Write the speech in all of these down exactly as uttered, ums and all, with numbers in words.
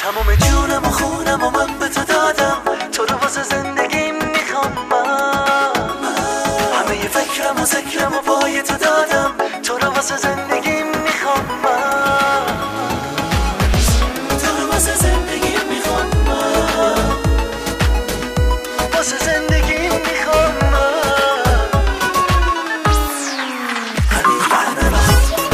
تمام جونم و خونم و من به تو دادم، تو رو واسه زندگیم میخوام من. همه ی فکرم و ذکرم و پای تو دادم، تو رو واسه زندگیم میخوام من. تو رو واسه زندگیم میخوام من، واسه زندگیم میخوام من. همین قلب من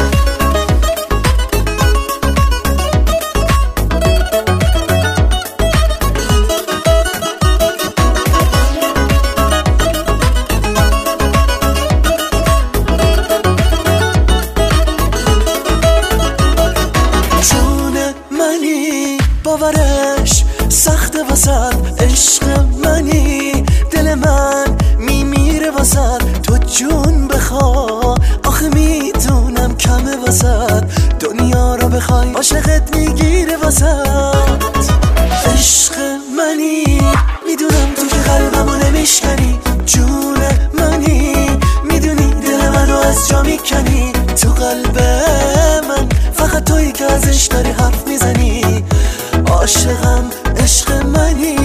باورش سخته واسد، عشق منی دل من میمیره واسد. تو جون بخوا آخه میدونم کمه واسد، دنیا رو بخوای عاشقت میگیره واسد. عشق منی میدونم تو که قلبمو نمیشکنی، جون منی میدونی دل منو از جا میکنی. تو قلب من فقط تویی که ازش داری حرف میزنی. عاشقم عشق منی،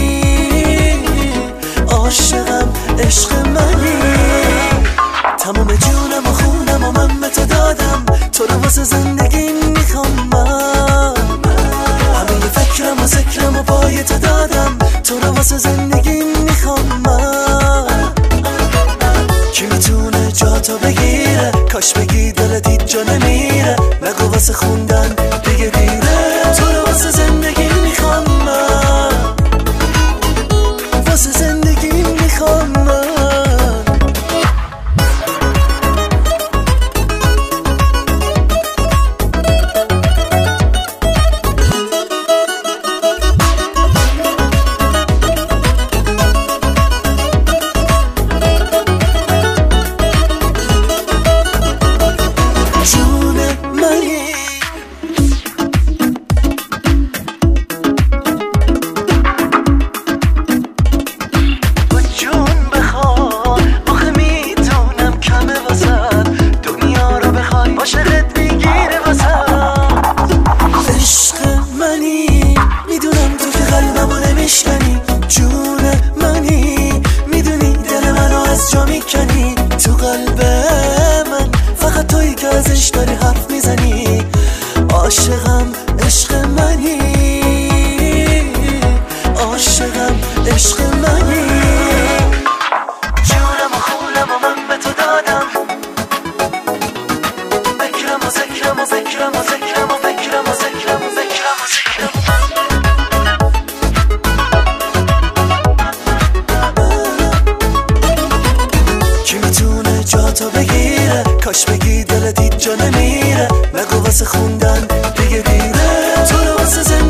عاشقم عشق منی. تمام جونم و خونم و من به تو دادم، تو رو واسه زندگیم میخوام من. همه ی فکرم و ذکرم و پای تو دادم، تو رو واسه زندگیم میخوام من. کی میتونه جا تو بگیره، کاش بگی دلت هیچ جا نمیره. نگو واسه خوندن دیگه دیره، تو رو واسه زندگی میخوام من، واسه زندگی میخوام من. تو قلب من فقط تویی که ازش داری حرف میزنی. عاشقم عشق منی، عاشقم عشق منی. جونم و خونم و من به تو دادم، فکرم و ذکرم و فکرم و ذکرم و فکرم و ذکرم و فکرم و ذکرم. کی میتونه جا تو بگیره، کاش بگی دلت هیچ جا نمیره. نگو واسه خوندن دیگه دیره، تو رو واسه زندگی